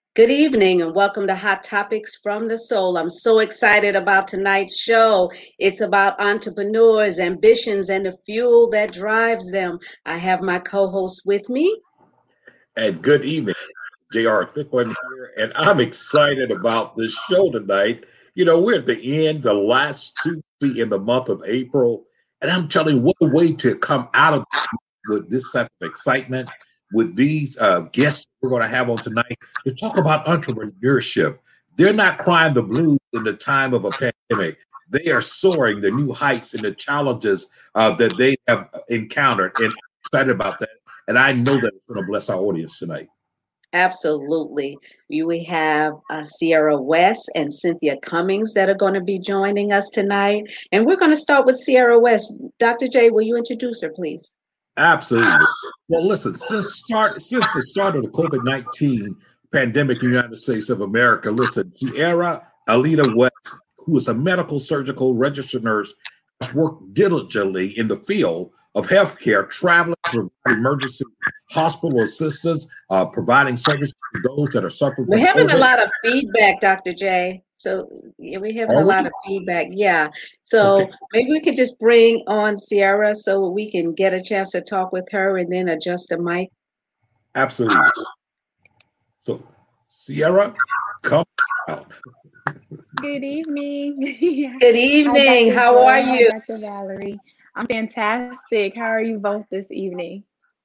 Good evening and welcome to Hot Topics from the Soul. I'm so excited about tonight's show. It's about entrepreneurs, ambitions, and the fuel that drives them. I have my co-host with me. And good evening, J.R. Thicklin here, and I'm excited about this show tonight. We're at the end, the last Tuesday in the month of April, and I'm telling you, what a way to come out of with this type of excitement with these guests we're going to have on tonight to talk about entrepreneurship. They're not crying the blues in the time of a pandemic. They are soaring the new heights and the challenges that they have encountered, and I'm excited about that. And I know that it's going to bless our audience tonight. Absolutely. We have Sierra West and Cynthia Cummings that are going to be joining us tonight. And we're going to start with Sierra West. Dr. J, will you introduce her, please? Absolutely. Well, listen, since the start of the COVID-19 pandemic in the United States of America, listen, Sierra Alita West, who is a medical surgical registered nurse, has worked diligently in the field of healthcare, traveling to provide emergency hospital assistance, providing services to those that are suffering We're from having a COVID. lot of feedback, Dr. J. So yeah, we're having a Are lot we? of feedback. Yeah. So Okay, maybe we could just bring on Sierra so we can get a chance to talk with her and then adjust the mic. absolutely. So, Sierra, come out. Good evening. Good Hi, evening. Dr. How are Joy. Hi, you? Dr. Valerie. I'm fantastic. How are you both this evening?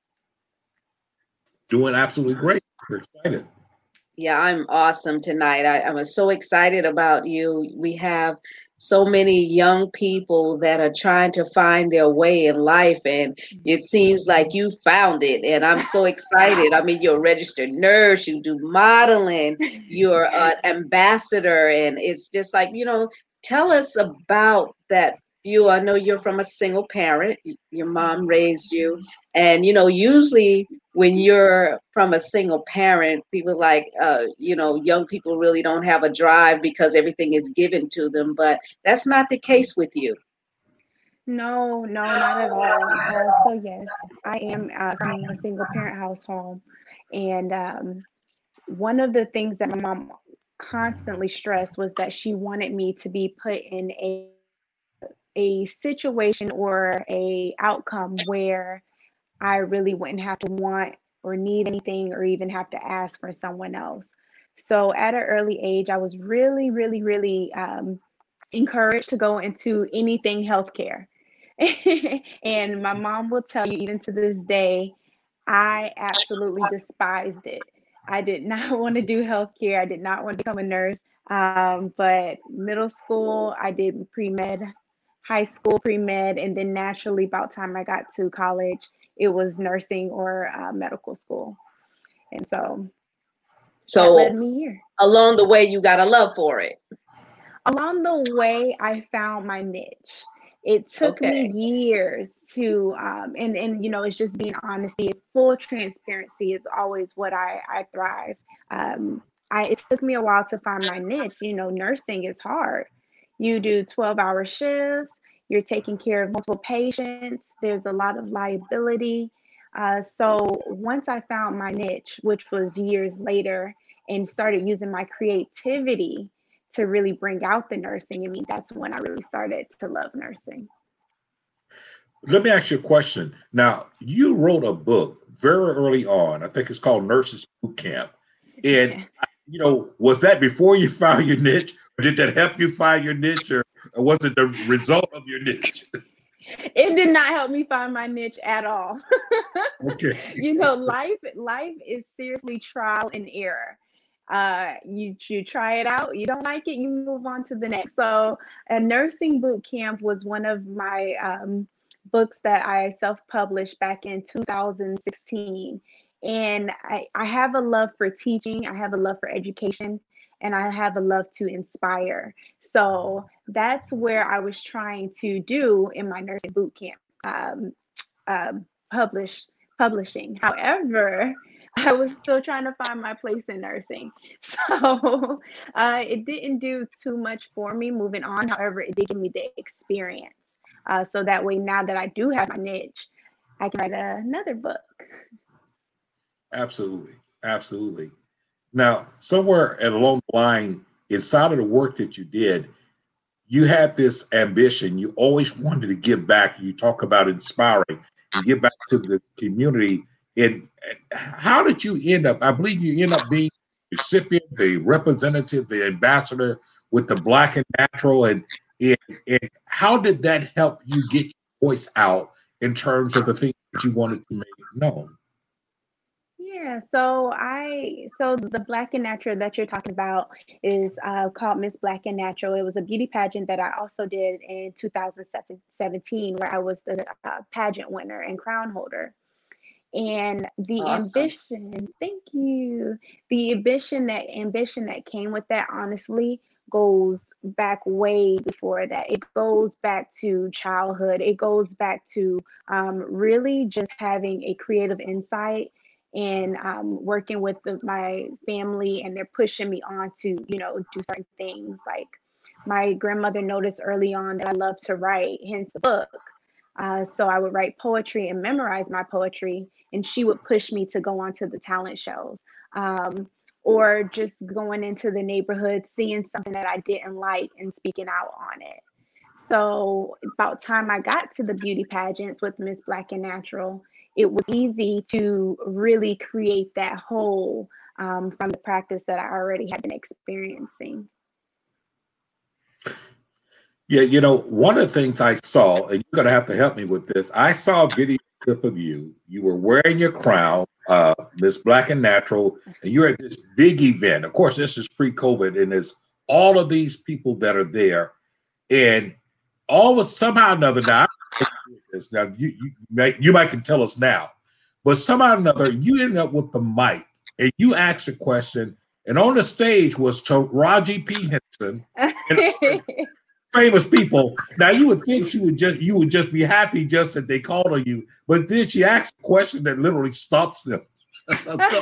Doing absolutely great. We're excited. Yeah, I'm awesome tonight. I'm so excited about you. We have so many young people that are trying to find their way in life, and it seems like you found it. And I'm so excited. I mean, you're a registered nurse, you do modeling, you're an ambassador, and it's just like, tell us about that. I know you're from a single parent, your mom raised you, and usually when you're from a single parent, people like, young people really don't have a drive because everything is given to them. But that's not the case with you. No, no, not at all. So yes, I am from a single parent household, and one of the things that my mom constantly stressed was that she wanted me to be put in a situation or a outcome where I really wouldn't have to want or need anything or even have to ask for someone else. So at an early age, I was really, really, really encouraged to go into anything healthcare. And my mom will tell you, even to this day, I absolutely despised it. I did not want to do healthcare. I did not want to become a nurse. But middle school, I did pre med, high school pre med, and then naturally, about time I got to college, it was nursing or medical school. And so that So led me here. along the way, you got a love for it. Along the way, I found my niche. It took me Okay. years to, and it's just being honesty, full transparency is always what I thrive. It took me a while to find my niche. Nursing is hard. You do 12-hour shifts. You're taking care of multiple patients. There's a lot of liability. So once I found my niche, which was years later, and started using my creativity to really bring out the nursing. I mean, that's when I really started to love nursing. Let me ask you a question. Now, you wrote a book very early on. I think it's called Nurses Boot Camp. And, Yeah. was that before you found your niche? Or did that help you find your niche? Or was it the result of your niche? It did not help me find my niche at all. Okay. Life is seriously trial and error. You try it out, you don't like it, you move on to the next. So a nursing boot camp was one of my books that I self-published back in 2016. And I have a love for teaching, I have a love for education, and I have a love to inspire. So that's where I was trying to do in my nursing boot camp, um, um, publish publishing. However, I was still trying to find my place in nursing. So it didn't do too much for me moving on. However, it did give me the experience. So that way, now that I do have my niche, I can write another book. Absolutely. Absolutely. Now, somewhere along the line, inside of the work that you did, you had this ambition. You always wanted to give back. You talk about inspiring and give back to the community. And how did you end up? I believe you end up being the recipient, the representative, the ambassador with the Black and Natural. And how did that help you get your voice out in terms of the things that you wanted to make known? Yeah, so the Black and Natural that you're talking about is called Miss Black and Natural. It was a beauty pageant that I also did in 2017, where I was the pageant winner and crown holder. And the Awesome. ambition, thank you, the ambition that came with that, honestly, goes back way before that. It goes back to childhood. It goes back to really just having a creative insight and working with my family, and they're pushing me on to, do certain things. Like my grandmother noticed early on that I love to write, hence the book. So I would write poetry and memorize my poetry, and she would push me to go on to the talent shows, or just going into the neighborhood, seeing something that I didn't like and speaking out on it. So about time I got to the beauty pageants with Miss Black and Natural, it was easy to really create that whole from the practice that I already had been experiencing. Yeah, one of the things I saw, and you're going to have to help me with this. I saw a video clip of you. You were wearing your crown, Miss Black and Natural, and you're at this big event. Of course, this is pre-COVID, and there's all of these people that are there, and all of somehow or another. Now you might can tell us now, but somehow or another, you ended up with the mic, and you asked a question, and on the stage was Taraji P. Henson. And famous people. Now you would think you would just be happy just that they called on you, but then she asked a question that literally stops them. So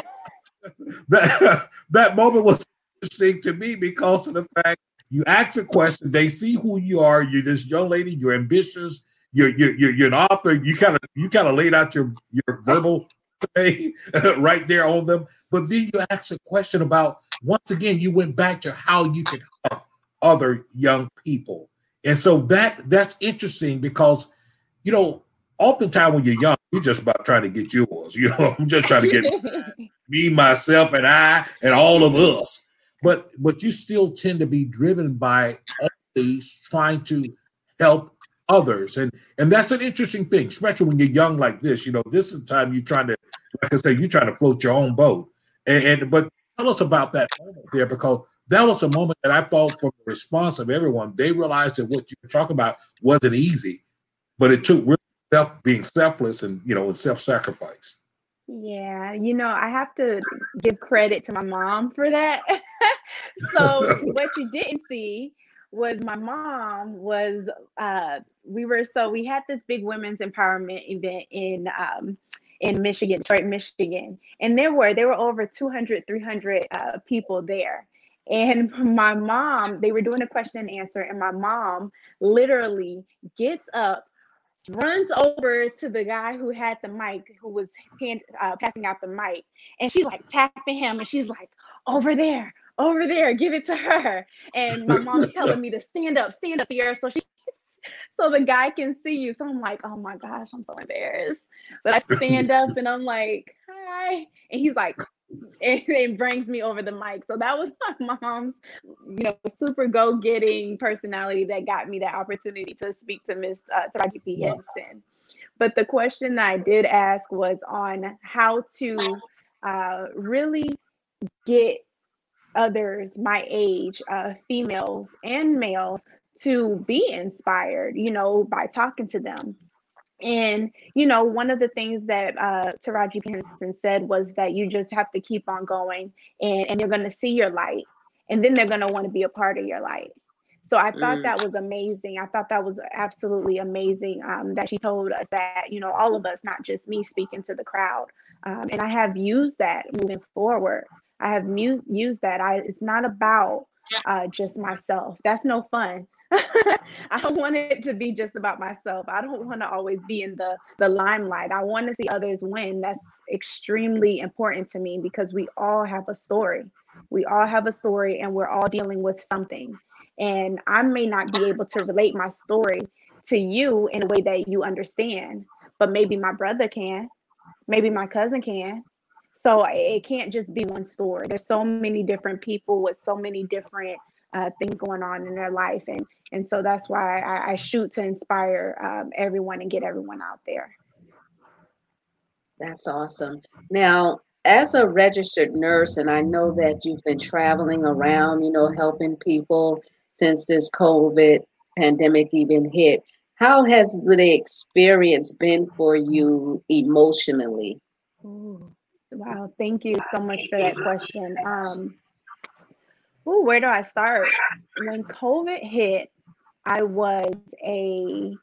that moment was interesting to me because of the fact you ask a question, they see who you are. You're this young lady. You're ambitious. You're an author. You kind of laid out your verbal today right there on them. But then you asked a question about, once again, you went back to how you can help other young people. And so that's interesting because, oftentimes when you're young, you're just about trying to get yours. I'm just trying to get me, myself, and I, and all of us. But you still tend to be driven by always trying to help others. And that's an interesting thing, especially when you're young like this. This is the time you're trying to, like I say, you're trying to float your own boat. But tell us about that moment there, because that was a moment that I thought, from the response of everyone, they realized that what you were talking about wasn't easy, but it took really being selfless and self-sacrifice. Yeah, I have to give credit to my mom for that. So what you didn't see was my mom was we had this big women's empowerment event in Michigan, Detroit, Michigan, and there were over 200, 300 people there. And my mom, they were doing a question and answer, and my mom literally gets up, runs over to the guy who had the mic, who was passing out the mic, and she's like tapping him, and she's like, over there, give it to her. And my mom's telling me to stand up, Sierra, so the guy can see you. So I'm like, oh my gosh, I'm so embarrassed. But I stand up and I'm like, hi. And he's like, and it brings me over the mic. So that was my mom's, super go-getting personality that got me that opportunity to speak to Miss Taraji P. Henson. But the question that I did ask was on how to really get others my age, females and males, to be inspired, by talking to them. And, one of the things that Taraji P. Henson said was that you just have to keep on going, and you're going to see your light, and then they're going to want to be a part of your light. So I thought that was amazing. I thought that was absolutely amazing that she told us that, all of us, not just me speaking to the crowd. And I have used that moving forward. I have used that. It's not about just myself. That's no fun. I don't want it to be just about myself. I don't want to always be in the limelight. I want to see others win. extremely important to me because we all have a story. We all have a story and we're all dealing with something. And I may not be able to relate my story to you in a way that you understand, but maybe my brother can, maybe my cousin can. So it can't just be one story. There's so many different people with so many different things going on in their life. And so that's why I shoot to inspire everyone and get everyone out there. That's awesome. Now, as a registered nurse, and I know that you've been traveling around, helping people since this COVID pandemic even hit, how has the experience been for you emotionally? Ooh, wow, thank you so much for that question. Where do I start? When COVID hit, I was a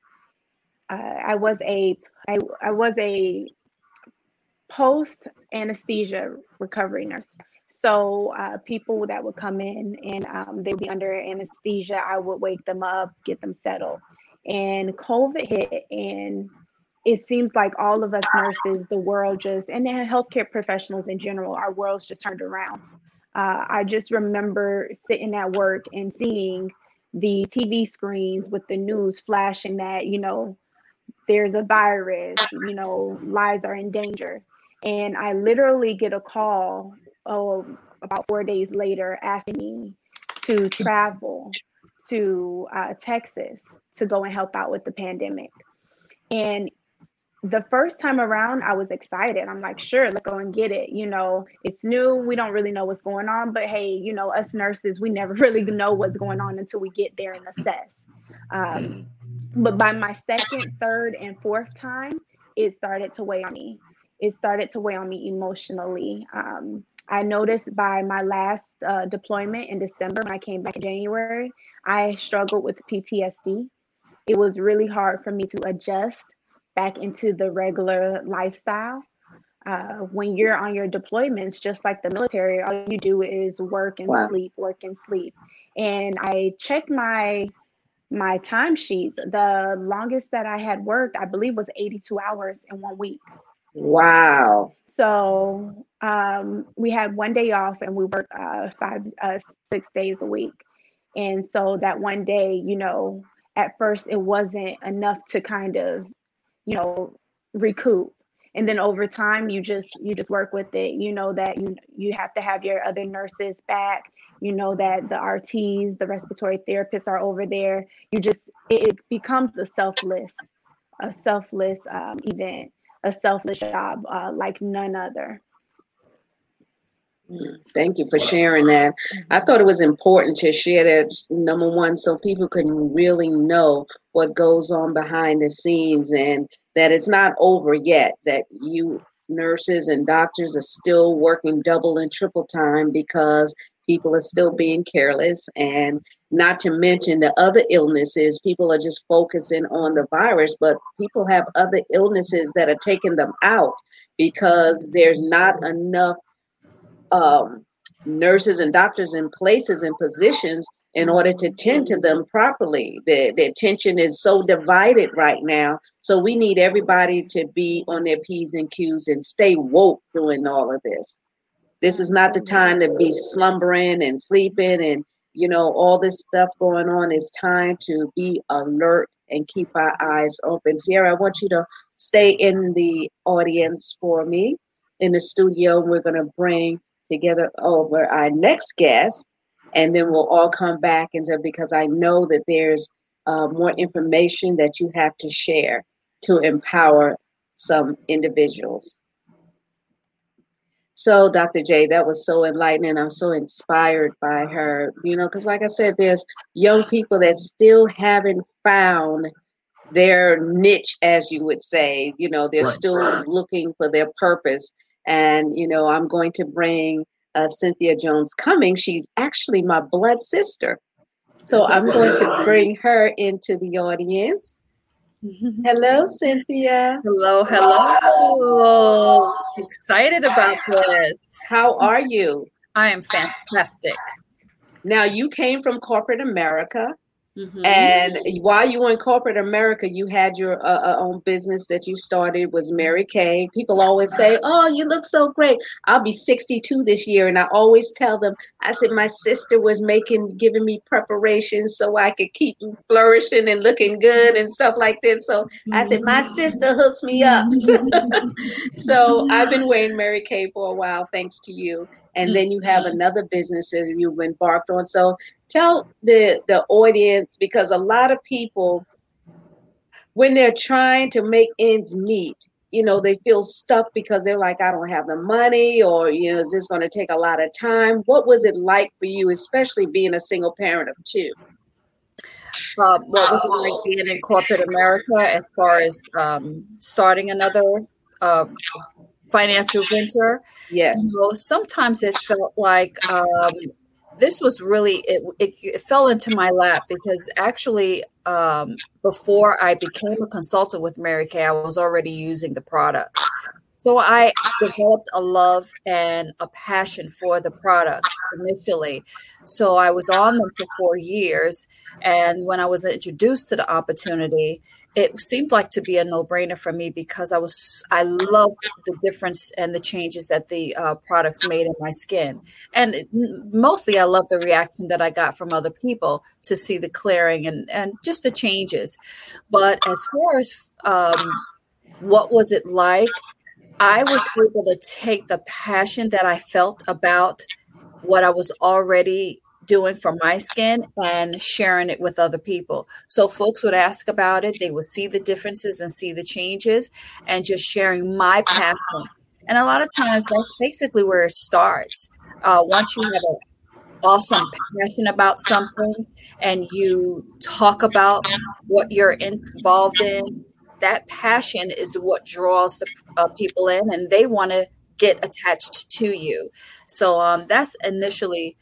post anesthesia recovery nurse. So people that would come in and they'd be under anesthesia, I would wake them up, get them settled. And COVID hit, and it seems like all of us nurses, the world just, and then healthcare professionals in general, our world's just turned around. I just remember sitting at work and seeing the TV screens with the news flashing that, there's a virus, lives are in danger. And I literally get a call about 4 days later asking me to travel to Texas to go and help out with the pandemic. And the first time around, I was excited. I'm like, sure, let's go and get it. It's new. We don't really know what's going on. But hey, us nurses, we never really know what's going on until we get there and assess. But by my second, third, and fourth time, it started to weigh on me. It started to weigh on me emotionally. I noticed by my last deployment in December, when I came back in January, I struggled with PTSD. It was really hard for me to adjust back into the regular lifestyle. When you're on your deployments, just like the military, all you do is work and sleep, work and sleep. And I checked my timesheets. The longest that I had worked, I believe, was 82 hours in 1 week. Wow. So we had 1 day off and we worked 6 days a week. And so that 1 day, at first it wasn't enough to kind of, recoup. And then over time, you just work with it. You know that you have to have your other nurses back. You know that the RTs, the respiratory therapists are over there. It becomes a selfless event, a selfless job like none other. Thank you for sharing that. I thought it was important to share that, number one, so people can really know what goes on behind the scenes and that it's not over yet, that you nurses and doctors are still working double and triple time because people are still being careless, and not to mention the other illnesses. People are just focusing on the virus, but people have other illnesses that are taking them out because there's not enough nurses and doctors in places and positions in order to tend to them properly. The attention is so divided right now. So we need everybody to be on their P's and Q's and stay woke doing all of this. This is not the time to be slumbering and sleeping and, all this stuff going on. It's time to be alert and keep our eyes open. Sierra, I want you to stay in the audience for me in the studio. We're going to bring together over our next guest, and then we'll all come back because I know that there's more information that you have to share to empower some individuals. So, Dr. J, that was so enlightening. I'm so inspired by her, because like I said, there's young people that still haven't found their niche, as you would say. They're still looking for their purpose. And, I'm going to bring Cynthia Jones Cummings. She's actually my blood sister. So I'm going to bring her into the audience. Hello, Cynthia. Hello. Excited about this. How are you? I am fantastic. Now, you came from corporate America. Mhm. And while you were in corporate America, you had your own business that you started, was Mary Kay. People always say, "Oh, you look so great." I'll be 62 this year, and I always tell them, I said my sister was giving me preparations so I could keep flourishing and looking good and stuff like this. So I said my sister hooks me up. So I've been wearing Mary Kay for a while, thanks to you. And then you have another business that you've embarked on. So tell the audience, because a lot of people, when they're trying to make ends meet, they feel stuck because they're like, I don't have the money, or, is this going to take a lot of time? What was it like for you, especially being a single parent of two? What was it like being in corporate America as far as starting another financial venture? Yes. Sometimes it felt like this was really, it fell into my lap because actually before I became a consultant with Mary Kay, I was already using the products. So I developed a love and a passion for the products initially. So I was on them for 4 years. And when I was introduced to the opportunity, it seemed like to be a no-brainer for me because I loved the difference and the changes that the products made in my skin. And mostly I love the reaction that I got from other people to see the clearing and just the changes. But as far as what was it like, I was able to take the passion that I felt about what I was already doing for my skin and sharing it with other people. So folks would ask about it. They would see the differences and see the changes and just sharing my passion. And a lot of times that's basically where it starts. Once you have an awesome passion about something and you talk about what you're involved in, that passion is what draws the people in, and they want to get attached to you. So that's initially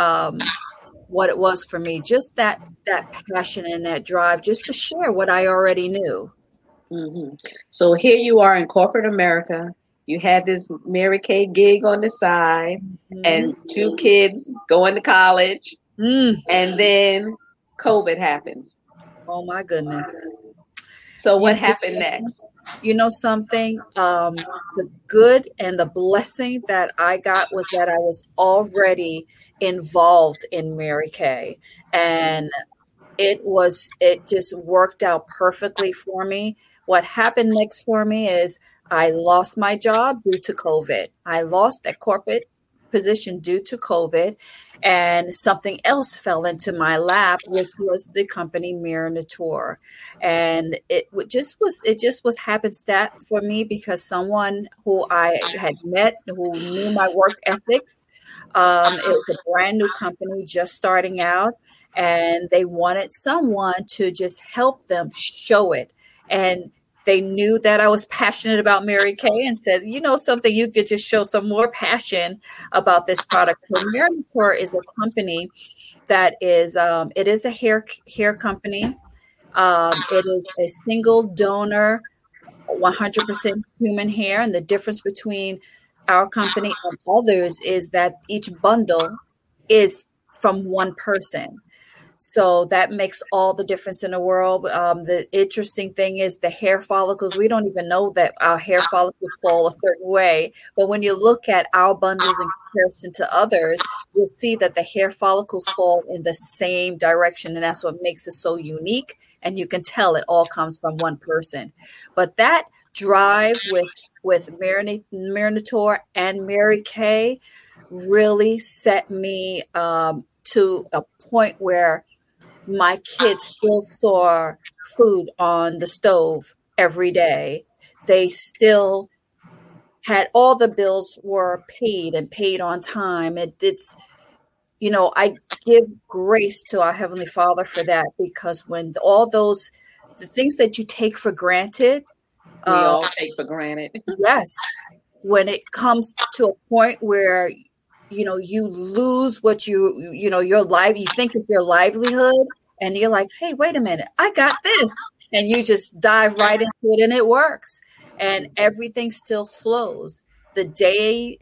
what it was for me, just that passion and that drive just to share what I already knew. Mm-hmm. So here you are in corporate America. You had this Mary Kay gig on the side, and 2 kids going to college, and then COVID happens. Oh my goodness. So what happened next? You know something? The good and the blessing that I got was that I was already involved in Mary Kay, and it just worked out perfectly for me. What happened next for me is I lost my job due to COVID. I lost that corporate position due to COVID, and something else fell into my lap, which was the company Myrnator. And it just was happenstance for me because someone who I had met who knew my work ethics. It was a brand new company just starting out, and they wanted someone to just help them show it. And they knew that I was passionate about Mary Kay and said, something, you could just show some more passion about this product. So Myrnator is a company that is, it is a hair company. It is a single donor, 100% human hair. And the difference between our company and others is that each bundle is from one person. So that makes all the difference in the world. The interesting thing is the hair follicles. We don't even know that our hair follicles fall a certain way. But when you look at our bundles in comparison to others, you'll see that the hair follicles fall in the same direction. And that's what makes it so unique. And you can tell it all comes from one person. But that drive with Myrnator and Mary Kay really set me to a point where my kids still saw food on the stove every day. They still had all the bills were paid and paid on time. It's I give grace to our Heavenly Father for that, because when all the things that you take for granted, we all take for granted. Yes. When it comes to a point where you lose what your life, you think it's your livelihood, and you're like, hey, wait a minute, I got this. And you just dive right into it and it works. And everything still flows. The day,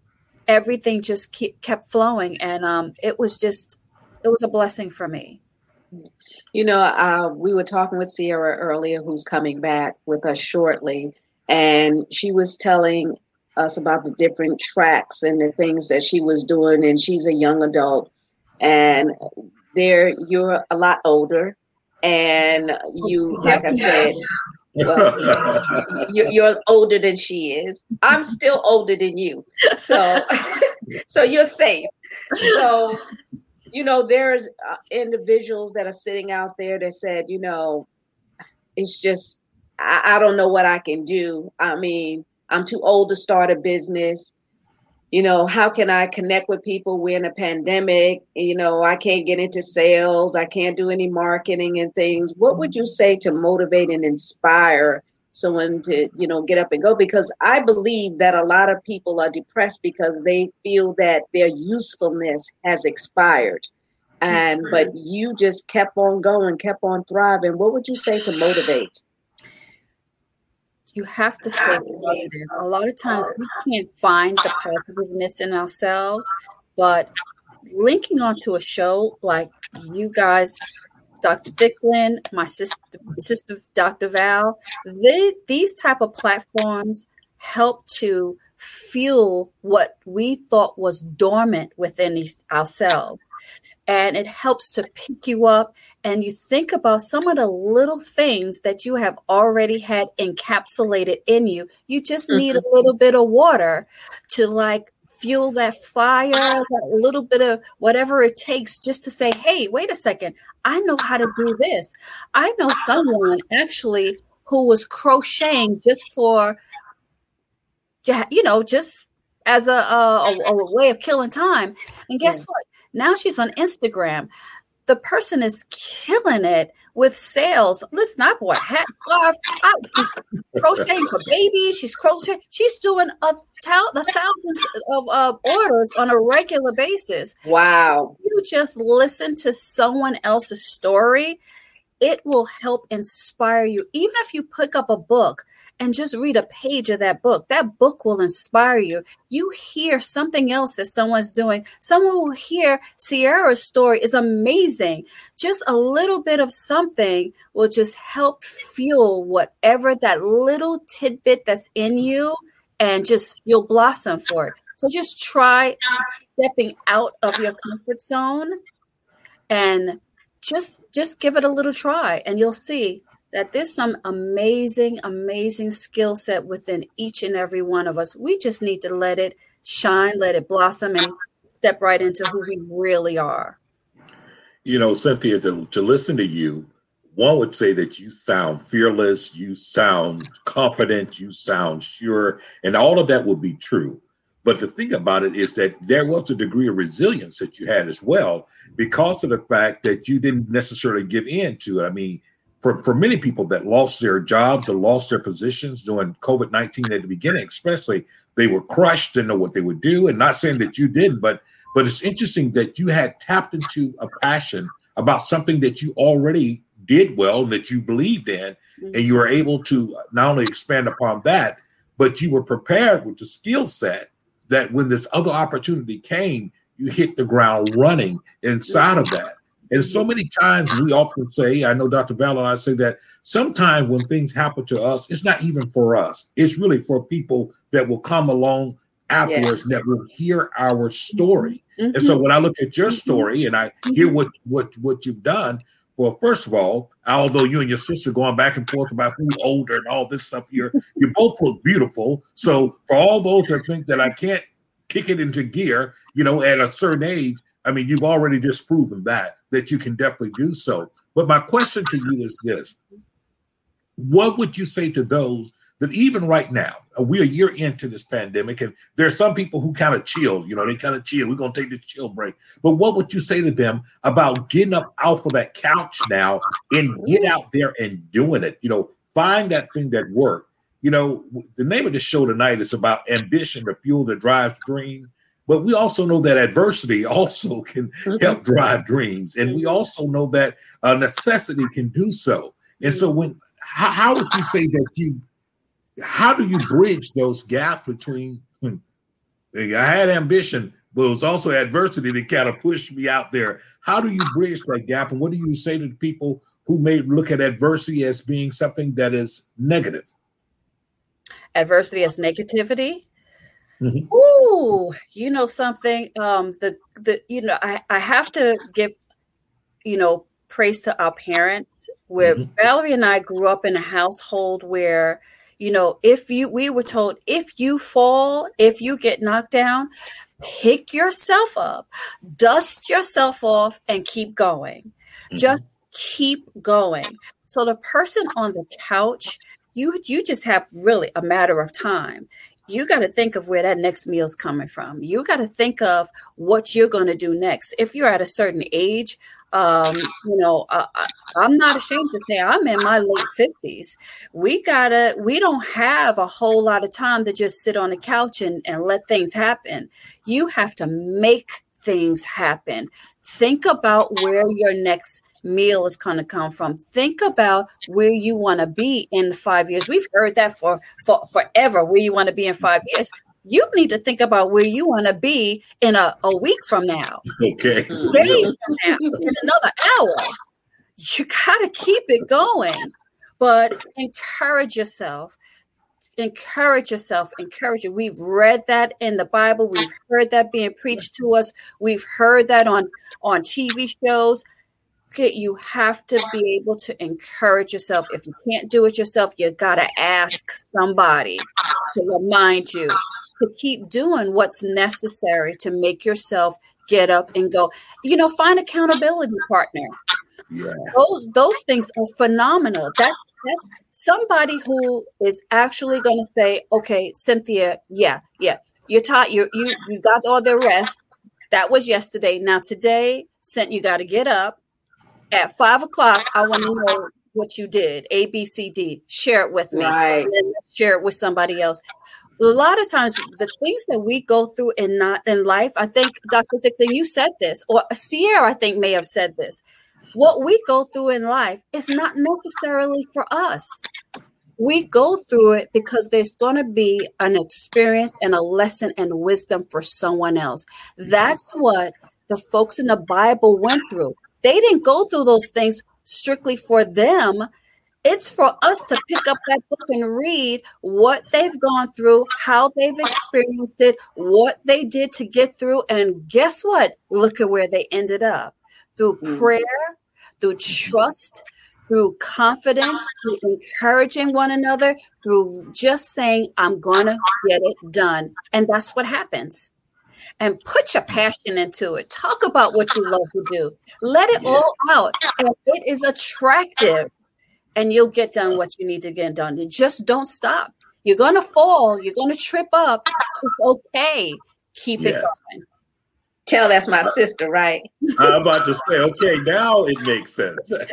everything just kept flowing. And it was a blessing for me. We were talking with Sierra earlier, who's coming back with us shortly, and she was telling us about the different tracks and the things that she was doing, and she's a young adult, and you're a lot older, and you, like I said, well, you're older than she is. I'm still older than you, so so you're safe. So there's individuals that are sitting out there that said, it's just, I don't know what I can do. I mean, I'm too old to start a business. How can I connect with people? We're in a pandemic. I can't get into sales. I can't do any marketing and things. What would you say to motivate and inspire someone to, get up and go? Because I believe that a lot of people are depressed because they feel that their usefulness has expired. But you just kept on going, kept on thriving. What would you say to motivate? You have to stay positive. A lot of times we can't find the positiveness in ourselves, but linking onto a show like you guys, Dr. Thicklin, my sister Dr. Val, these type of platforms help to fuel what we thought was dormant within ourselves. And it helps to pick you up, and you think about some of the little things that you have already had encapsulated in you. You just need a little bit of water to fuel that fire, that little bit of whatever it takes just to say, hey, wait a second, I know how to do this. I know someone actually who was crocheting just for, just as a way of killing time. And guess what? Now she's on Instagram. The person is killing it with sales. Listen, I bought hat, scarf. She's crocheting for babies. She's crocheting. She's doing thousands of orders on a regular basis. Wow. You just listen to someone else's story. It will help inspire you. Even if you pick up a book and just read a page of that book will inspire you. You hear something else that someone's doing. Someone will hear Sierra's story is amazing. Just a little bit of something will just help fuel whatever that little tidbit that's in you, and just you'll blossom for it. So just try stepping out of your comfort zone and just give it a little try, and you'll see that there's some amazing, amazing skill set within each and every one of us. We just need to let it shine, let it blossom, and step right into who we really are. Cynthia, to listen to you, one would say that you sound fearless, you sound confident, you sound sure, and all of that would be true. But the thing about it is that there was a degree of resilience that you had as well, because of the fact that you didn't necessarily give in to it. I mean, for many people that lost their jobs or lost their positions during COVID-19 at the beginning, especially, they were crushed, didn't know what they would do. And not saying that you didn't, but it's interesting that you had tapped into a passion about something that you already did well, that you believed in, and you were able to not only expand upon that, but you were prepared with the skill set that when this other opportunity came, you hit the ground running inside of that. And so many times we often say, I know Dr. Val and I say that sometimes when things happen to us, it's not even for us. It's really for people that will come along afterwards, that will hear our story. And so when I look at your story and I hear what you've done, well, first of all, although you and your sister going back and forth about who's older and all this stuff, you both look beautiful. So for all those that think that I can't kick it into gear, at a certain age, I mean, you've already disproven that you can definitely do so. But my question to you is this: what would you say to those that even right now, we're a year into this pandemic, and there are some people who kind of chill, they kind of chill. We're going to take this chill break. But what would you say to them about getting up out of that couch now and get out there and doing it? Find that thing that worked. The name of the show tonight is about ambition, the fuel that drives dreams. But we also know that adversity also can help drive dreams. And we also know that necessity can do so. And so how would you say that how do you bridge those gaps between, I had ambition, but it was also adversity that kind of pushed me out there. How do you bridge that gap? And what do you say to the people who may look at adversity as being something that is negative? Adversity as negativity? Mm-hmm. Ooh, you know something? I have to give, praise to our parents, where Valerie and I grew up in a household where, we were told, if you fall, if you get knocked down, pick yourself up, dust yourself off, and keep going. Just keep going. So the person on the couch, you just have really a matter of time. You got to think of where that next meal is coming from. You got to think of what you're going to do next. If you're at a certain age, I'm not ashamed to say I'm in my late 50s. We don't have a whole lot of time to just sit on the couch and let things happen. You have to make things happen. Think about where your next meal is going to come from. Think about where you want to be in 5 years. We've heard that for forever, where you want to be in 5 years. You need to think about where you want to be in a week from now. Okay. Days from now, in another hour. You got to keep it going. But encourage yourself. Encourage yourself. Encourage it. We've read that in the Bible. We've heard that being preached to us. We've heard that on TV shows. You have to be able to encourage yourself. If you can't do it yourself, you got to ask somebody to remind you to keep doing what's necessary to make yourself get up and go. Find accountability partner. Yeah. Those things are phenomenal. That's somebody who is actually going to say, okay, Cynthia, yeah, you're tired. You got all the rest. That was yesterday. Now today, you got to get up. At 5 o'clock, I want to know what you did. A, B, C, D. Share it with me. Right. And then share it with somebody else. A lot of times, the things that we go through in life, I think, Dr. Thicklin, you said this, or Sierra, I think, may have said this. What we go through in life is not necessarily for us. We go through it because there's going to be an experience and a lesson and wisdom for someone else. That's what the folks in the Bible went through. They didn't go through those things strictly for them. It's for us to pick up that book and read what they've gone through, how they've experienced it, what they did to get through. And guess what? Look at where they ended up. Through prayer, through trust, through confidence, through encouraging one another, through just saying, I'm going to get it done. And that's what happens. And put your passion into it. Talk about what you love to do. Let it all out. And it is attractive. And you'll get done what you need to get done. And just don't stop. You're going to fall. You're going to trip up. It's okay. Keep it going. Tell that's my sister, right? I'm about to say, okay, now it makes sense. But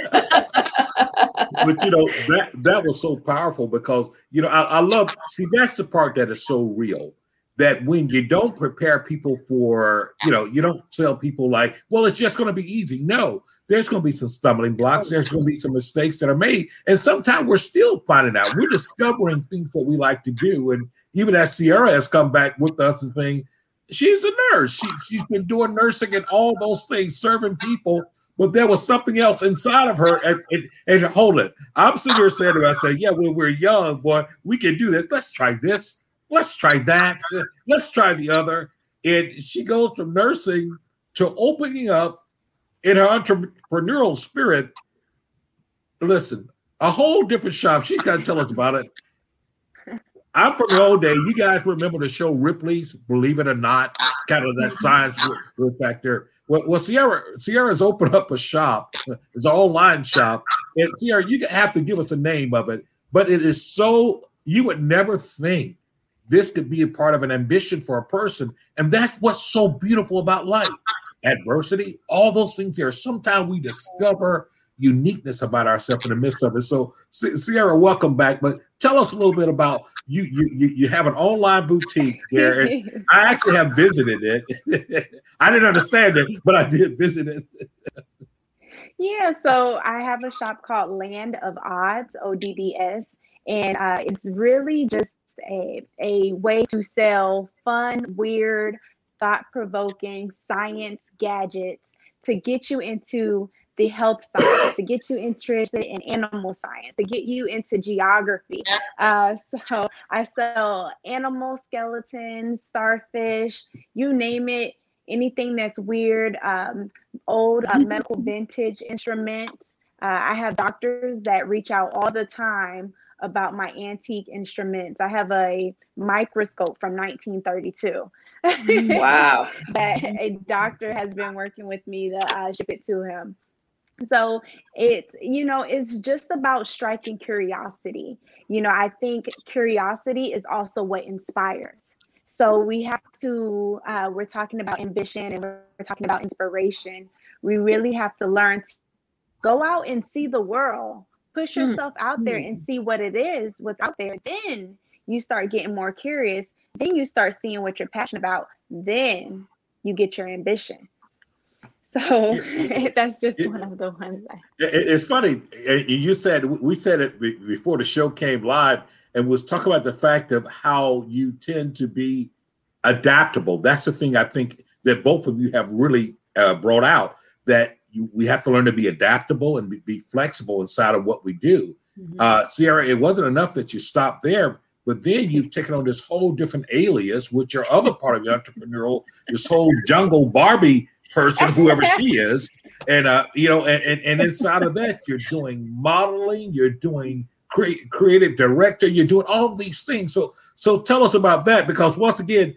that was so powerful because I love. See, that's the part that is so real. That when you don't prepare people for, you don't tell people like, well, it's just going to be easy. No, there's going to be some stumbling blocks. There's going to be some mistakes that are made. And sometimes we're still finding out. We're discovering things that we like to do. And even as Sierra has come back with us and saying, she's a nurse. She's been doing nursing and all those things, serving people. But there was something else inside of her. And hold it. I'm sitting here saying to her, I say, yeah, when we're young, boy, we can do that. Let's try this. Let's try that. Let's try the other. And she goes from nursing to opening up in her entrepreneurial spirit. Listen, a whole different shop. She's got to tell us about it. I'm from the old day. You guys remember the show Ripley's, Believe It or Not, kind of that science factor. Well, Sierra's opened up a shop. It's an online shop. And Sierra, you have to give us a name of it. But it is so, you would never think this could be a part of an ambition for a person. And that's what's so beautiful about life. Adversity, all those things there. Sometimes we discover uniqueness about ourselves in the midst of it. So, Sierra, welcome back. But tell us a little bit about you have an online boutique there. And I actually have visited it. I didn't understand it, but I did visit it. Yeah, so I have a shop called Land of Odds, ODDS. And it's really just a way to sell fun, weird, thought-provoking science gadgets to get you into the health science, to get you interested in animal science, to get you into geography. So I sell animal skeletons, starfish, you name it, anything that's weird, old medical vintage instruments. I have doctors that reach out all the time about my antique instruments. I have a microscope from 1932. Wow. That a doctor has been working with me to ship it to him. So it's just about striking curiosity. I think curiosity is also what inspires. So we have to, we're talking about ambition and we're talking about inspiration. We really have to learn to go out and see the world, push yourself out there and see what it is, what's out there. Then you start getting more curious. Then you start seeing what you're passionate about. Then you get your ambition. So that's just one of the ones. It's funny. You said, we said it before the show came live, and was talking about the fact of how you tend to be adaptable. That's the thing I think that both of you have really brought out, that we have to learn to be adaptable and be flexible inside of what we do. Sierra, it wasn't enough that you stopped there, but then you've taken on this whole different alias with your other part of your entrepreneurial, this whole jungle Barbie person, whoever she is. And, and inside of that, you're doing modeling, you're doing creative director, you're doing all these things. So tell us about that, because once again,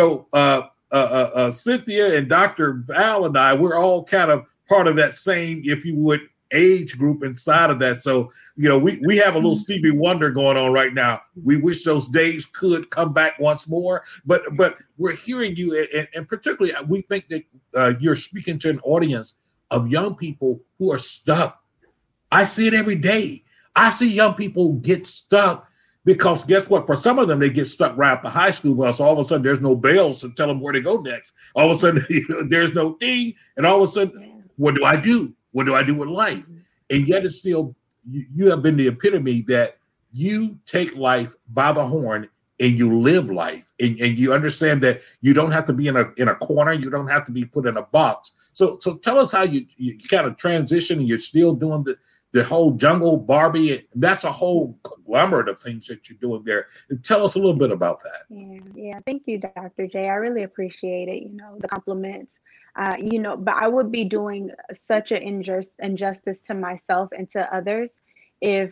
Cynthia and Dr. Val and I, we're all kind of part of that same, if you would, age group inside of that. So, we have a little Stevie Wonder going on right now. We wish those days could come back once more, but we're hearing you. And particularly, we think that you're speaking to an audience of young people who are stuck. I see it every day. I see young people get stuck because guess what? For some of them, they get stuck right after high school bus. All of a sudden, there's no bells to tell them where to go next. All of a sudden, there's no thing. And all of a sudden, what do I do? What do I do with life? And yet it's still, you have been the epitome that you take life by the horn and you live life. And you understand that you don't have to be in a corner. You don't have to be put in a box. So tell us how you kind of transition, and you're still doing the whole jungle Barbie. That's a whole conglomerate of things that you're doing there. And tell us a little bit about that. Yeah. Thank you, Dr. J. I really appreciate it. The compliments. But I would be doing such an injustice to myself and to others if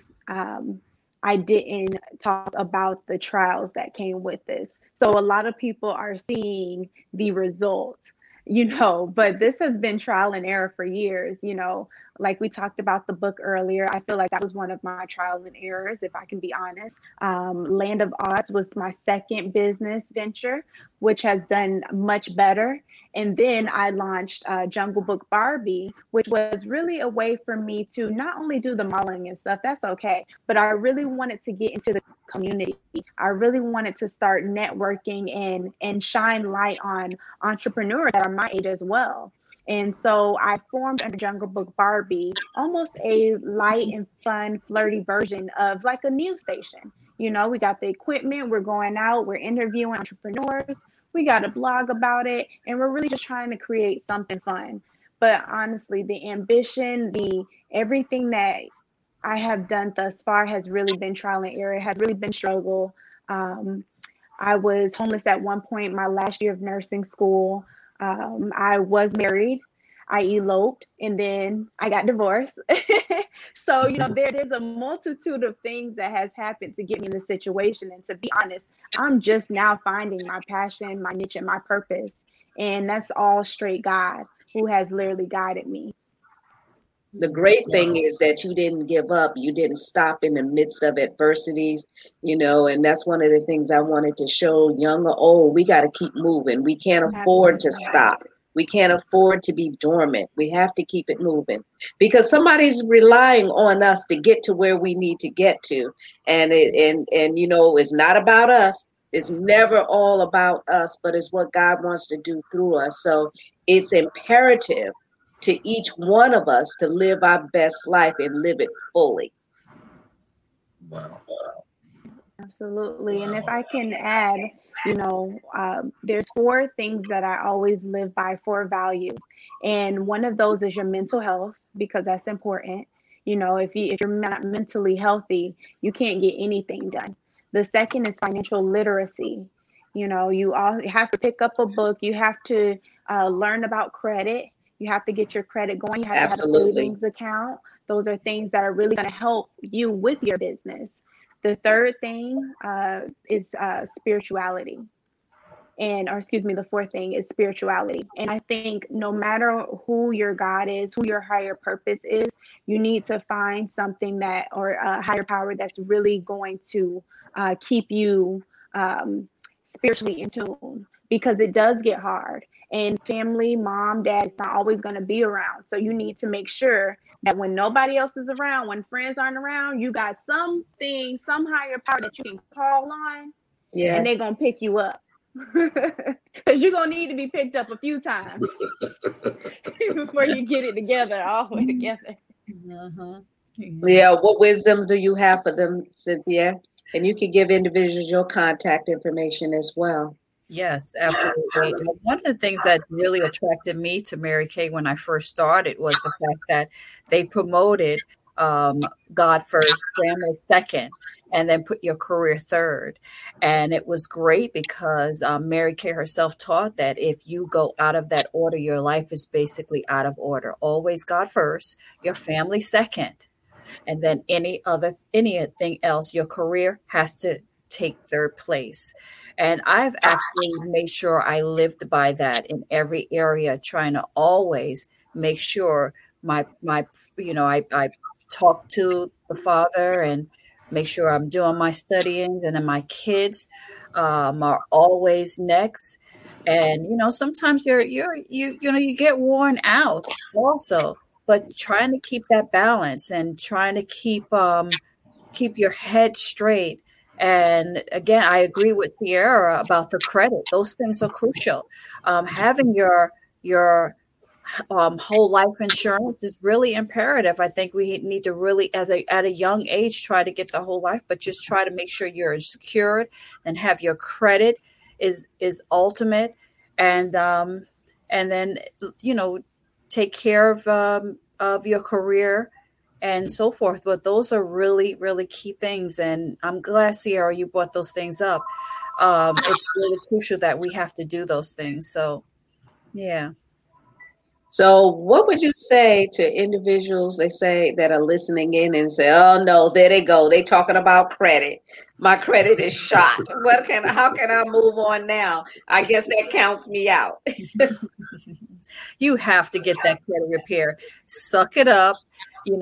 I didn't talk about the trials that came with this. So a lot of people are seeing the results, but this has been trial and error for years. Like we talked about the book earlier, I feel like that was one of my trials and errors, if I can be honest. Land of Odds was my second business venture, which has done much better. And then I launched Jungle Book Barbie, which was really a way for me to not only do the modeling and stuff, that's okay, but I really wanted to get into the community. I really wanted to start networking and shine light on entrepreneurs that are my age as well. And so I formed under Jungle Book Barbie almost a light and fun, flirty version of like a news station. We got the equipment, we're going out, we're interviewing entrepreneurs, we got a blog about it, and we're really just trying to create something fun. But honestly, the ambition, everything that I have done thus far has really been trial and error. It has really been struggle. I was homeless at one point, my last year of nursing school. I was married, I eloped, and then I got divorced. So, there's a multitude of things that has happened to get me in this situation. And to be honest, I'm just now finding my passion, my niche, and my purpose. And that's all straight God who has literally guided me. The great thing is that you didn't give up. You didn't stop in the midst of adversities, and that's one of the things I wanted to show, young or old. We got to keep moving. We can't afford to stop. We can't afford to be dormant. We have to keep it moving because somebody's relying on us to get to where we need to get to. And it's not about us. It's never all about us, but it's what God wants to do through us. So it's imperative to each one of us to live our best life and live it fully. Wow. Absolutely. Wow. And if I can add, There's 4 things that I always live by, 4 values. And one of those is your mental health, because that's important. If you're not mentally healthy, you can't get anything done. The second is financial literacy. You all have to pick up a book. You have to learn about credit. You have to get your credit going. You have Absolutely. to have a savings account. Those are things that are really going to help you with your business. The third thing is spirituality. The fourth thing is spirituality. And I think no matter who your God is, who your higher purpose is, you need to find something or a higher power that's really going to keep you spiritually in tune, because it does get hard. And family, mom, dad, it's not always going to be around. So you need to make sure that when nobody else is around, when friends aren't around, you got something, some higher power that you can call on. Yes. And they're going to pick you up. Because you're going to need to be picked up a few times before you get it together, all the way together. Yeah. What wisdoms do you have for them, Cynthia? And you can give individuals your contact information as well. Yes, absolutely. One of the things that really attracted me to Mary Kay when I first started was the fact that they promoted God first, family second, and then put your career third. And it was great because Mary Kay herself taught that if you go out of that order, your life is basically out of order. Always God first, your family second, and then anything else, your career has to take third place. And I've actually made sure I lived by that in every area, trying to always make sure I talk to the Father and make sure I'm doing my studying, and then my kids are always next. And sometimes you get worn out also, but trying to keep that balance and trying to keep your head straight. And again, I agree with Sierra about the credit. Those things are crucial. Having your whole life insurance is really imperative. I think we need to really, at a young age, try to get the whole life, but just try to make sure you're secured and have your credit is ultimate. And then take care of your career and so forth. But those are really, really key things. And I'm glad, Sierra, you brought those things up. It's really crucial that we have to do those things. So, yeah. So what would you say to individuals, they say, that are listening in and say, oh no, there they go. They talking about credit. My credit is shot. How can I move on now? I guess that counts me out. You have to get that credit repair. Suck it up. You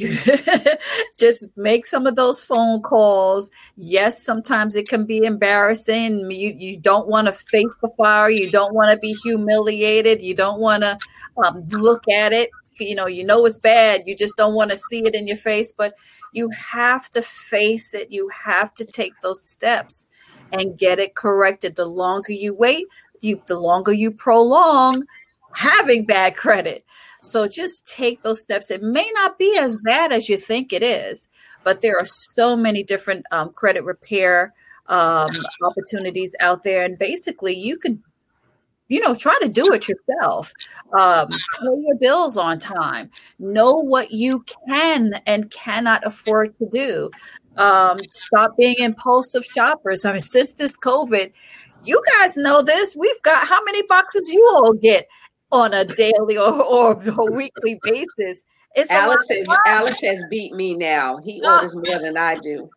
just make some of those phone calls. Yes, sometimes it can be embarrassing. You don't want to face the fire. You don't want to be humiliated. You don't want to look at it. It's bad. You just don't want to see it in your face. But you have to face it. You have to take those steps and get it corrected. The longer you wait, the longer you prolong having bad credit. So just take those steps. It may not be as bad as you think it is, but there are so many different credit repair opportunities out there. And basically you can, try to do it yourself. Pay your bills on time. Know what you can and cannot afford to do. Stop being impulsive shoppers. I mean, since this COVID, you guys know this. We've got how many boxes you all get on a daily or weekly basis. Alex has beat me now. He orders more than I do.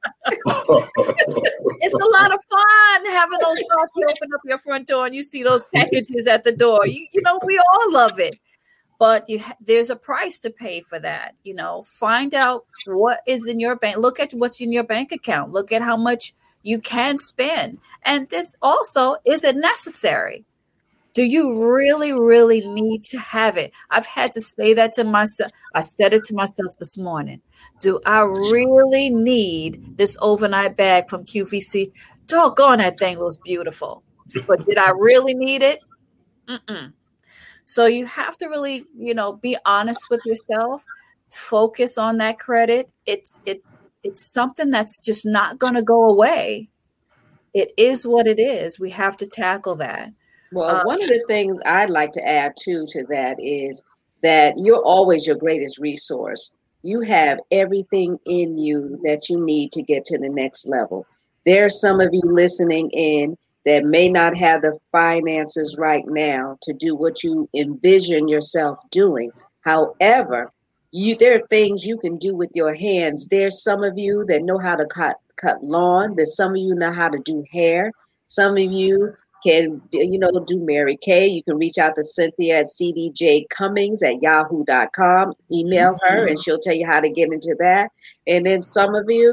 It's a lot of fun having those shops. You open up your front door and you see those packages at the door. We all love it. But there's a price to pay for that. Find out what is in your bank. Look at what's in your bank account. Look at how much you can spend. And this also, is it necessary? Do you really, really need to have it? I've had to say that to myself. I said it to myself this morning. Do I really need this overnight bag from QVC? Doggone, that thing looks beautiful. But did I really need it? Mm-mm. So you have to really, be honest with yourself. Focus on that credit. It's something that's just not going to go away. it is what it is. We have to tackle that. Well, one of the things I'd like to add too to that is that you're always your greatest resource. You have everything in you that you need to get to the next level. There are some of you listening in that may not have the finances right now to do what you envision yourself doing. However, there are things you can do with your hands. There's some of you that know how to cut lawn. There's some of you know how to do hair. Some of you can, do Mary Kay. You can reach out to Cynthia at cdjcummings@yahoo.com. Email her and she'll tell you how to get into that. And then some of you,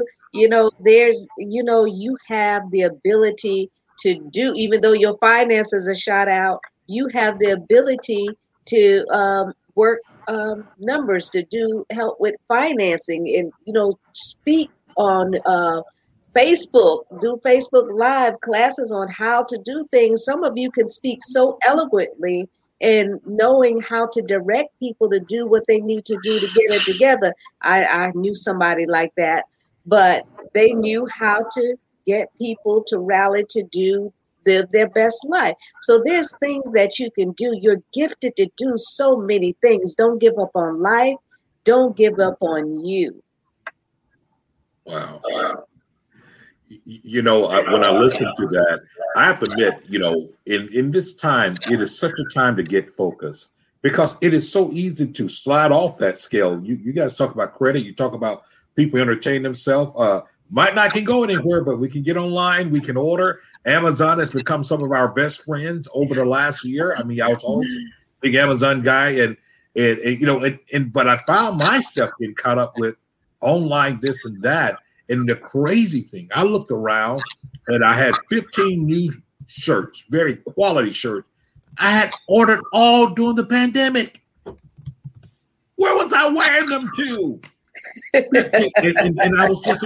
you have the ability to do, even though your finances are shot out, you have the ability to work numbers, to do help with financing, and speak on Facebook, do Facebook Live classes on how to do things. Some of you can speak so eloquently and knowing how to direct people to do what they need to do to get it together. I knew somebody like that, but they knew how to get people to rally to live their best life. So there's things that you can do. You're gifted to do so many things. Don't give up on life. Don't give up on you. Wow. When I listen to that, I have to admit, in this time, it is such a time to get focused because it is so easy to slide off that scale. You guys talk about credit. You talk about people entertain themselves. Might not can go anywhere, but we can get online. We can order. Amazon has become some of our best friends over the last year. I mean, I was always a big Amazon guy, but I found myself getting caught up with online this and that. And the crazy thing, I looked around and I had 15 new shirts, very quality shirts. I had ordered all during the pandemic. Where was I wearing them to? and I was just,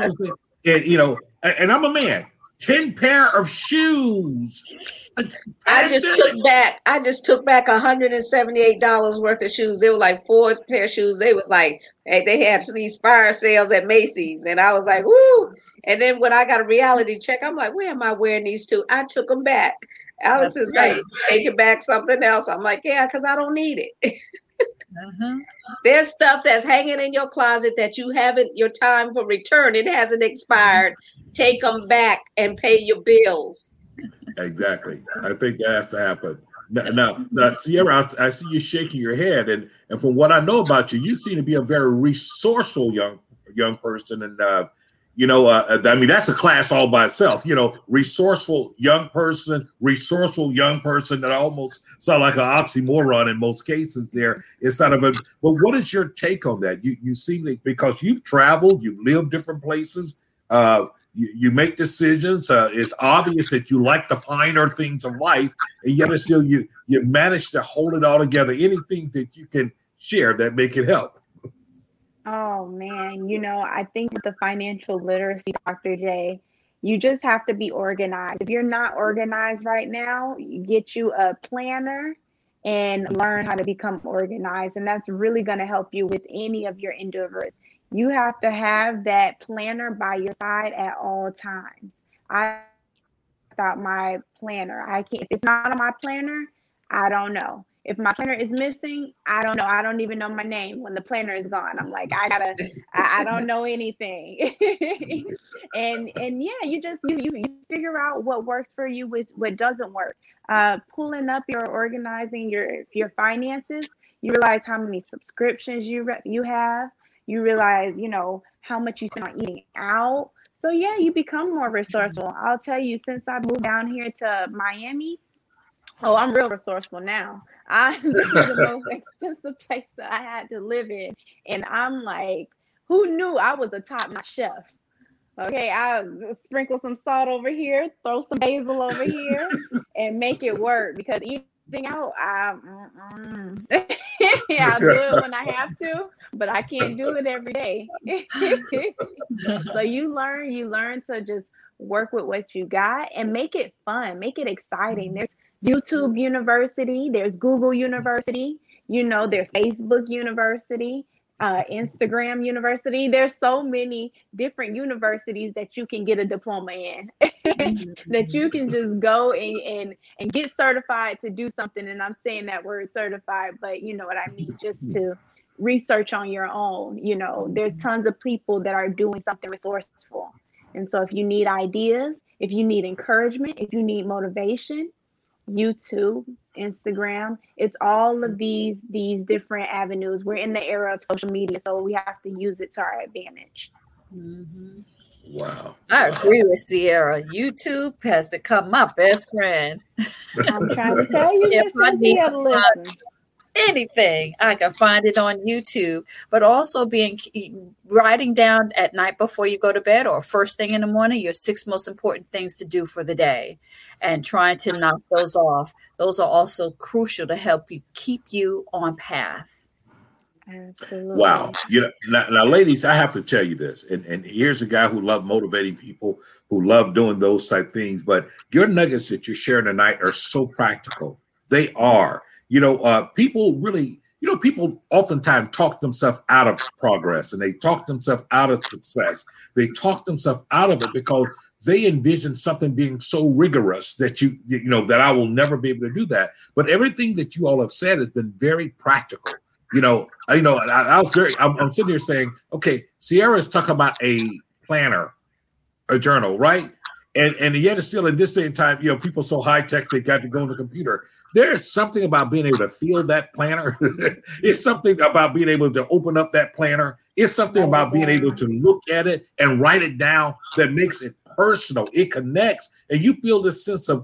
and I'm a man. 10 pair of shoes. I just took back $178 worth of shoes. They were like 4 pair of shoes. They was like, they had these fire sales at Macy's. And I was like, woo. And then when I got a reality check, I'm like, where am I wearing these to? I took them back. Alex is like, take it back, something else. I'm like, yeah, because I don't need it. There's stuff that's hanging in your closet that you haven't, your time for return, it hasn't expired. Take them back and pay your bills. Exactly. I think that has to happen. Now Sierra, I see you shaking your head, and from what I know about you, you seem to be a very resourceful young person, and I mean that's a class all by itself. Resourceful young person. That almost sound like an oxymoron in most cases. There, it's sort of a. But what is your take on that? You seem like, because you've traveled, you've lived different places. You make decisions. It's obvious that you like the finer things of life, and yet still you manage to hold it all together. Anything that you can share that make it help? Oh man, I think with the financial literacy, Dr. J, you just have to be organized. If you're not organized right now, you get you a planner and learn how to become organized, and that's really going to help you with any of your endeavors. You have to have that planner by your side at all times. I got my planner. If it's not on my planner, I don't know. If my planner is missing, I don't know. I don't even know my name when the planner is gone. I'm like, I don't know anything. and yeah, you figure out what works for you with what doesn't work. Pulling up organizing your finances, you realize how many subscriptions you have. You realize, how much you spend on eating out. So yeah, you become more resourceful. I'll tell you, since I moved down here to Miami, I'm real resourceful now. This is the most expensive place that I had to live in. And I'm like, who knew I was a top-notch chef? Okay, I sprinkle some salt over here, throw some basil over here, and make it work, because eating out, I'll do it when I have to, but I can't do it every day. So you learn to just work with what you got and make it fun, make it exciting. There's YouTube University, there's Google University, there's Facebook University. Instagram University. There's so many different universities that you can get a diploma in that you can just go and get certified to do something. And I'm saying that word certified, but you know what I mean, just to research on your own. You know, there's tons of people that are doing something resourceful. And so if you need ideas, if you need encouragement, if you need motivation, YouTube, Instagram, it's all of these different avenues. We're in the era of social media, so we have to use it to our advantage. Mm-hmm. Wow. I agree with Sierra. YouTube has become my best friend. I'm trying to tell you, If I need Cynthia, listen. anything, I can find it on YouTube. But also writing down at night before you go to bed or first thing in the morning your 6 most important things to do for the day, and trying to knock those off. Those are also crucial to help you keep you on path. Absolutely. Wow. You know, now, ladies, I have to tell you this, and here's a guy who loved motivating people, who love doing those type things. But your nuggets that you're sharing tonight are so practical. They are. You know, people really, you know, people oftentimes talk themselves out of progress, and they talk themselves out of success. They talk themselves out of it because they envision something being so rigorous that you know, that I will never be able to do that. But everything that you all have said has been very practical. I'm sitting here saying, okay, Sierra's talking about a planner, a journal, right? And yet it's still in this same time, you know, people so high tech, they got to go on the computer. There's something about being able to feel that planner. It's something about being able to open up that planner. It's something about being able to look at it and write it down that makes it personal. It connects, and you feel this sense of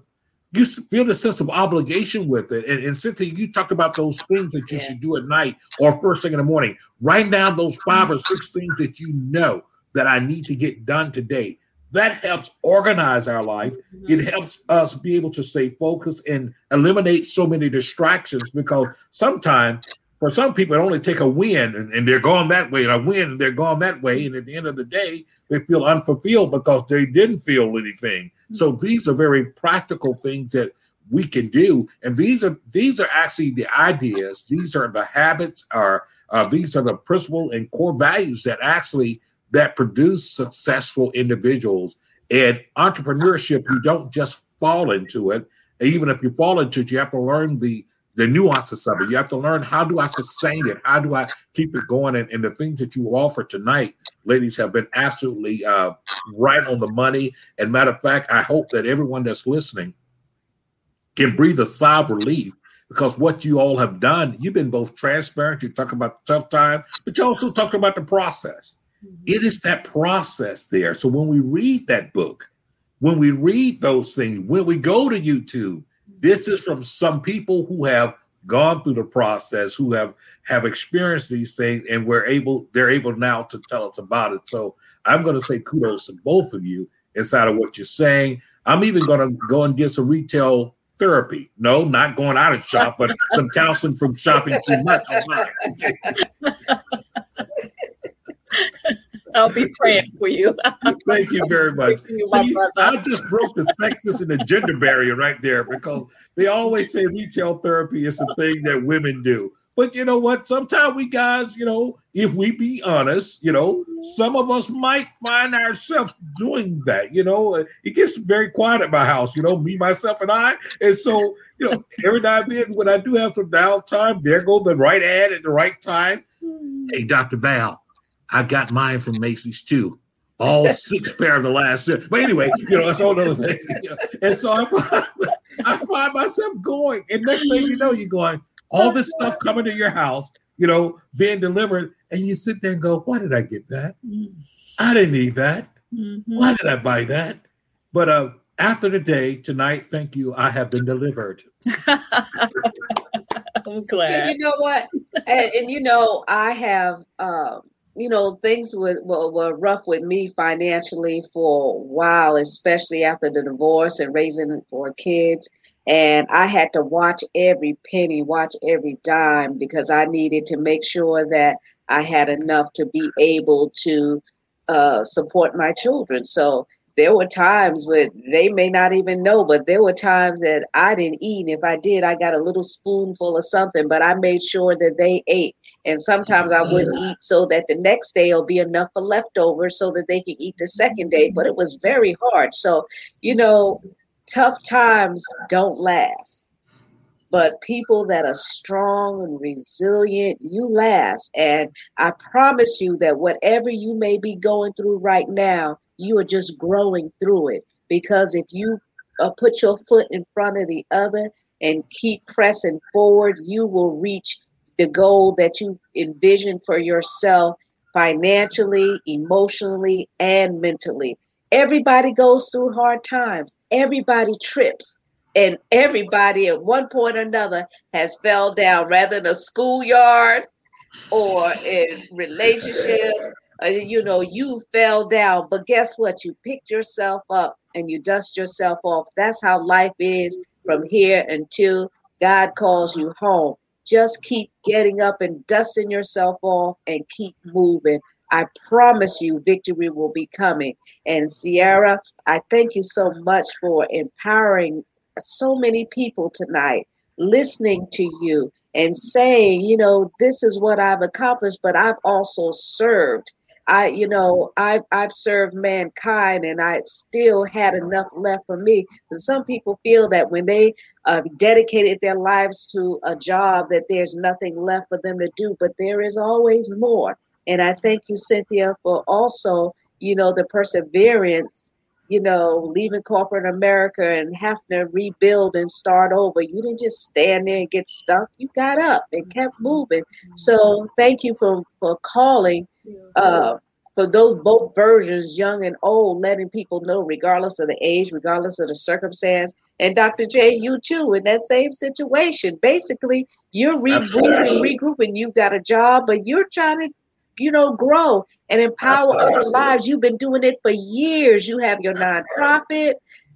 obligation with it. And Cynthia, you talked about those things that you should do at night or first thing in the morning. Write down those 5 or 6 things that you know that I need to get done today. That helps organize our life. It helps us be able to stay focused and eliminate so many distractions, because sometimes for some people it only take a win and they're gone that way, and a win and they're gone that way. And at the end of the day, they feel unfulfilled because they didn't feel anything. So these are very practical things that we can do. And these are actually the ideas. These are the habits, these are the principles and core values that produce successful individuals. And entrepreneurship, you don't just fall into it. Even if you fall into it, you have to learn the nuances of it. You have to learn, how do I sustain it? How do I keep it going? And the things that you offer tonight, ladies, have been absolutely right on the money. And matter of fact, I hope that everyone that's listening can breathe a sigh of relief, because what you all have done, you've been both transparent. You talk about the tough time, but you also talked about the process. It is that process there. So when we read that book, when we read those things, when we go to YouTube, this is from some people who have gone through the process, who have experienced these things, and they're able now to tell us about it. So I'm going to say kudos to both of you inside of what you're saying. I'm even going to go and get some retail therapy. No, not going out and shop, but some counseling from shopping too much online. Okay. I'll be praying for you. Thank you very much. I just broke the sexist and the gender barrier right there, because they always say retail therapy is a thing that women do. But you know what? Sometimes we guys, you know, if we be honest, you know, some of us might find ourselves doing that. You know, it gets very quiet at my house, you know, me, myself, and I. And so, you know, every now and then when I do have some downtime, there goes the right ad at the right time. Hey, Dr. Val, I got mine from Macy's too. All 6 pair of the last year. But anyway, you know, that's all another thing. You know? And so I find myself going. And next thing you know, you're going, all this stuff coming to your house, you know, being delivered. And you sit there and go, why did I get that? I didn't need that. Why did I buy that? But after the day, tonight, thank you, I have been delivered. I'm glad. You know what? And you know, I have... you know, things were rough with me financially for a while, especially after the divorce and raising 4 kids. And I had to watch every penny, watch every dime, because I needed to make sure that I had enough to be able to support my children. So there were times where they may not even know, but there were times that I didn't eat. And if I did, I got a little spoonful of something, but I made sure that they ate. And sometimes I wouldn't eat so that the next day will be enough for leftovers so that they can eat the second day. But it was very hard. So, tough times don't last. But people that are strong and resilient, you last. And I promise you that whatever you may be going through right now, you are just growing through it. Because if you put your foot in front of the other and keep pressing forward, you will reach the goal that you envision for yourself financially, emotionally, and mentally. Everybody goes through hard times. Everybody trips. And everybody at one point or another has fell down, rather in a schoolyard or in relationships. You fell down, but guess what? You picked yourself up and you dust yourself off. That's how life is from here until God calls you home. Just keep getting up and dusting yourself off and keep moving. I promise you victory will be coming. And Sierra, I thank you so much for empowering so many people tonight, listening to you and saying, this is what I've accomplished, but I've also served. I've served mankind, and I still had enough left for me. And some people feel that when they dedicated their lives to a job, that there's nothing left for them to do, but there is always more. And I thank you, Cynthia, for also, the perseverance, leaving corporate America and having to rebuild and start over. You didn't just stand there and get stuck. You got up and kept moving. So thank you for calling for those both versions, young and old, letting people know, regardless of the age, regardless of the circumstance. And Dr. J, you too, in that same situation. Basically, you're regrouping. You've got a job, but you're trying to grow and empower other lives. You've been doing it for years. You have your nonprofit.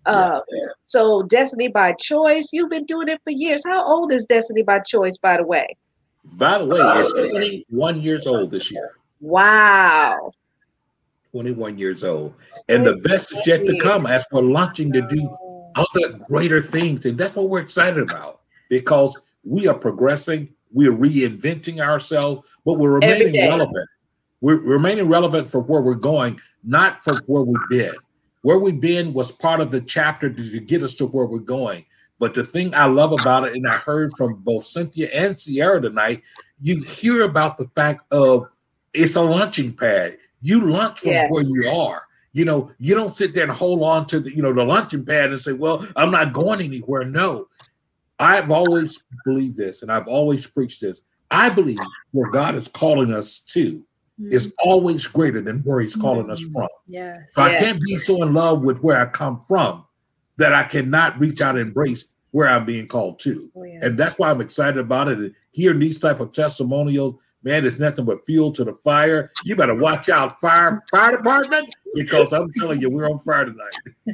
So Destiny by Choice, you've been doing it for years. How old is Destiny by Choice, by the way? By the way, it's 21 years old this year. Wow. 21 years old. And the best is yet to come as we're launching to do other greater things. And that's what we're excited about, because we are progressing. We're reinventing ourselves, but we're remaining relevant. We're remaining relevant for where we're going, not for where we've been. Where we've been was part of the chapter to get us to where we're going. But the thing I love about it, and I heard from both Cynthia and Sierra tonight, you hear about the fact of it's a launching pad. You launch from where you are. You don't sit there and hold on to the launching pad and say, well, I'm not going anywhere. No. I've always believed this, and I've always preached this. I believe where God is calling us to is always greater than where he's calling us from. Yes. So I can't be so in love with where I come from that I cannot reach out and embrace where I'm being called to. Oh, yeah. And that's why I'm excited about it. And hearing these type of testimonials, man, it's nothing but fuel to the fire. You better watch out, fire department, because I'm telling you, we're on fire tonight.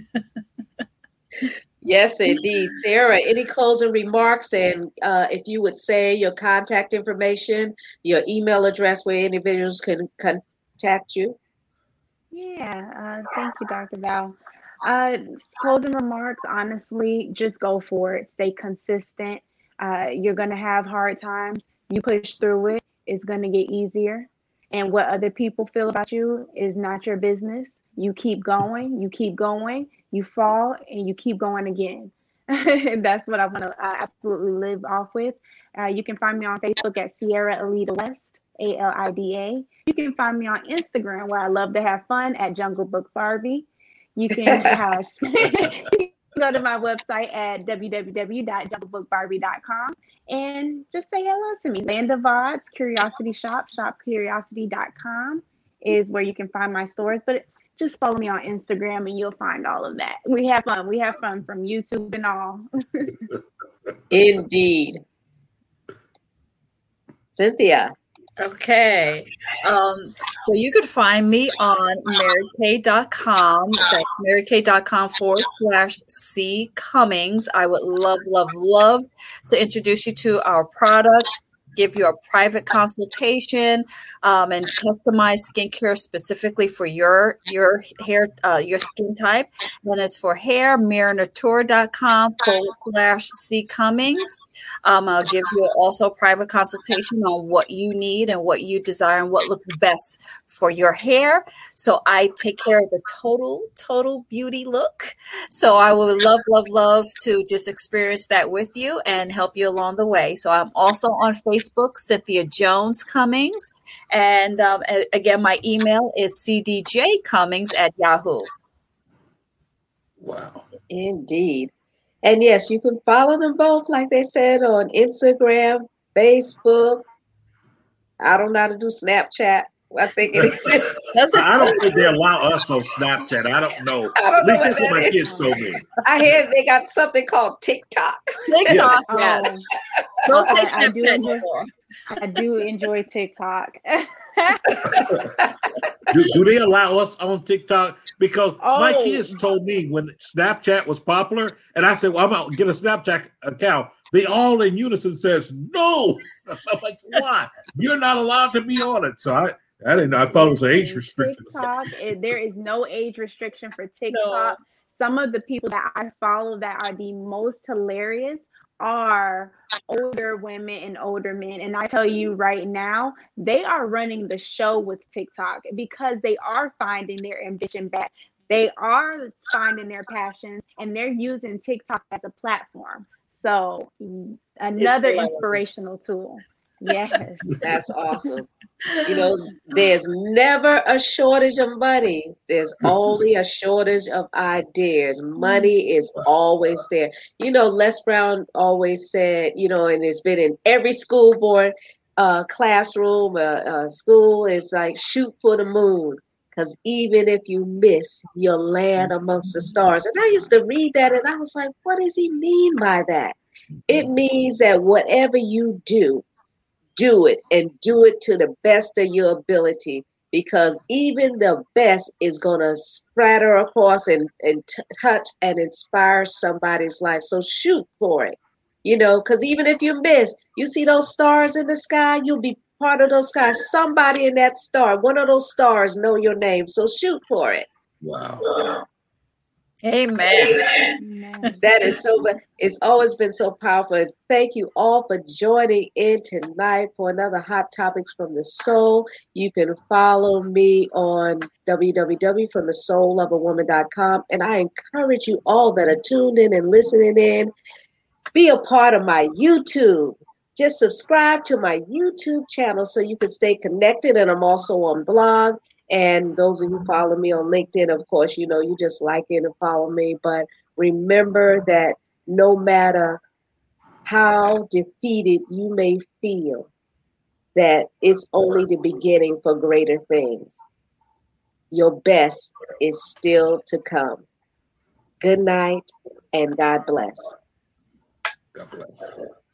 Yes, indeed. Sarah, any closing remarks? And if you would say your contact information, your email address where individuals can contact you. Yeah, thank you, Dr. Val. Closing remarks, honestly, just go for it. Stay consistent. You're going to have hard times. You push through it. It's going to get easier. And what other people feel about you is not your business. You keep going. You fall and you keep going again. That's what I want to absolutely live off with. You can find me on Facebook at Sierra Alida West, ALIDA. You can find me on Instagram, where I love to have fun, at Jungle Book Barbie. You can go to my website at www.junglebookbarbie.com and just say hello to me. Land of Odds, Curiosity Shop, shopcuriosity.com is where you can find my stores. But just follow me on Instagram and you'll find all of that. We have fun. We have fun from YouTube and all. Indeed. Cynthia. Okay. So you could find me on marykay.com. That's marykay.com/C Cummings. I would love to introduce you to our products. give you a private consultation and customized skincare specifically for your hair, your skin type. And it's for hair, miranature.com/C Cummings. I'll give you also a private consultation on what you need and what you desire and what looks best for your hair. So I take care of the total beauty look. So I would love to just experience that with you and help you along the way. So I'm also on Facebook, Cynthia Jones Cummings. And again, my email is cdjcummings@yahoo. Wow. Indeed. And yes, you can follow them both, like they said, on Instagram, Facebook. I don't know how to do Snapchat. I think it exists. I don't think they allow us on Snapchat. I don't know. I don't know At least what that's what my that kids is. told me. I hear they got something called TikTok. TikTok, Oh, yes. Don't say I do Snapchat no enjoy- more. I do enjoy TikTok. Do they allow us on TikTok? Because my Oh. kids told me when Snapchat was popular, and I said, well, I'm going to get a Snapchat account. They all in unison says, no. I'm like, why? You're not allowed to be on it. So I didn't know. I thought it was an age restriction. TikTok, there is no age restriction for TikTok. Some of the people that I follow that are the most hilarious are older women and older men. And I tell you right now, they are running the show with TikTok because they are finding their ambition back. They are finding their passion and they're using TikTok as a platform. So another inspirational tool. Yes. That's awesome. You know, there's never a shortage of money. There's only a shortage of ideas. Money is always there. You know, Les Brown always said, you know, and it's been in every school board, classroom, school, is like shoot for the moon. Because even if you miss, you'll land amongst the stars. And I used to read that and I was like, what does he mean by that? It means that whatever you do it and do it to the best of your ability, because even the best is going to splatter across and touch and inspire somebody's life. So shoot for it, you know, because even if you miss, you see those stars in the sky, you'll be part of those skies. Somebody in that star, one of those stars know your name. So shoot for it. Wow. Amen. That is so, but it's always been so powerful. Thank you all for joining in tonight for another Hot Topics from the Soul. You can follow me on www.fromthesoulofAwoman.com. And I encourage you all that are tuned in and listening in, be a part of my YouTube. Just subscribe to my YouTube channel so you can stay connected. And I'm also on blog. And those of you who follow me on LinkedIn, of course, you know, you just like it and follow me. But remember that no matter how defeated you may feel, that it's only the beginning for greater things. Your best is still to come. Good night and God bless. God bless.